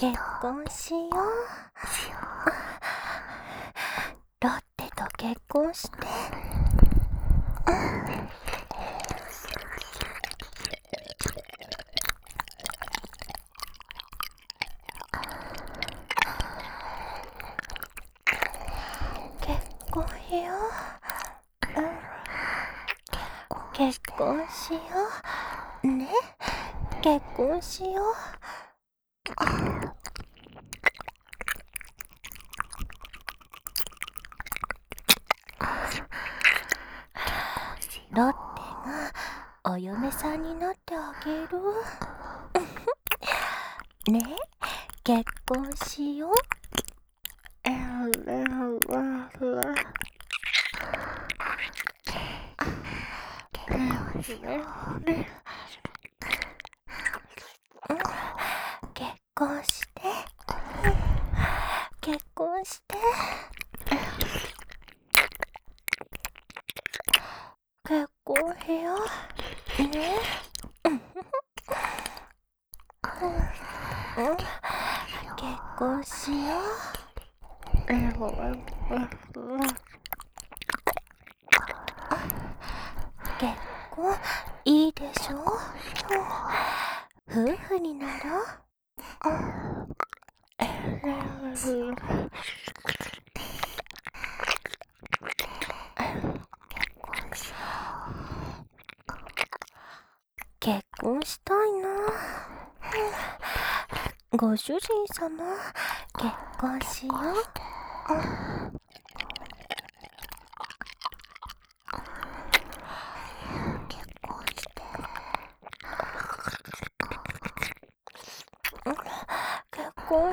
結婚しよう。ロッテと結婚して。結婚しよう。結婚しよう。ね、結婚しよう。ロッテがお嫁さんになってあげる。ね、結婚しよう。結婚して。結婚して。結婚しよう。ね。結婚しよう。結婚いいでしょ。夫婦になろう。結婚したいな。ご主人様、結婚しよう。結婚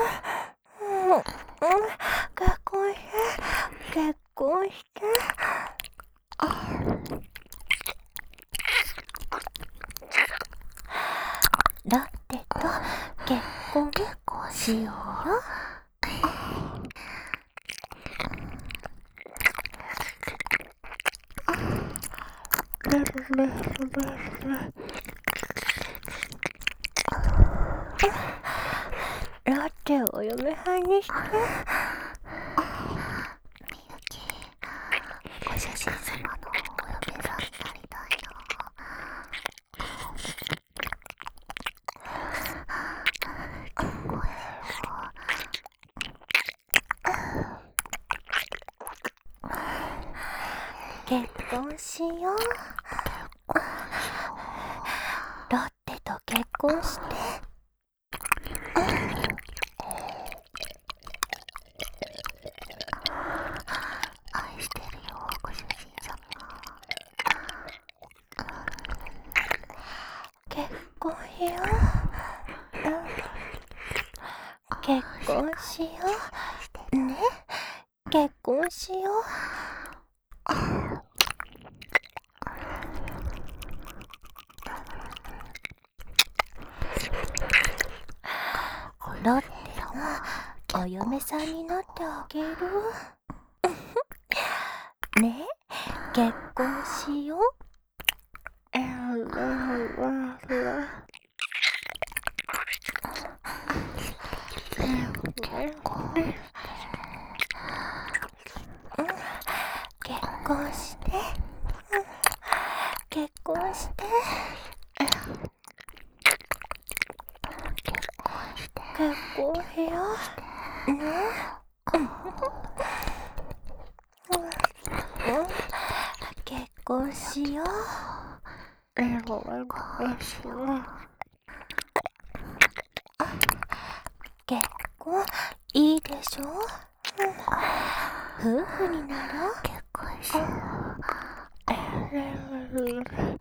結婚して。ロッテと結婚しようよ。ロッテをお嫁はんにして。 ご主人様のお嫁さんになりたいな。 結婚しよう。ロッテと結婚して。 愛してるよ、ご主人様。 結婚しよう。結婚しよう。ね、結婚しよう。ロッテがお嫁さんになってあげる。ね、結婚しよう。結婚して。結婚して。結婚しよう。ね。結婚しよう。結婚いいでしょ。夫婦になろう。 結婚しよう。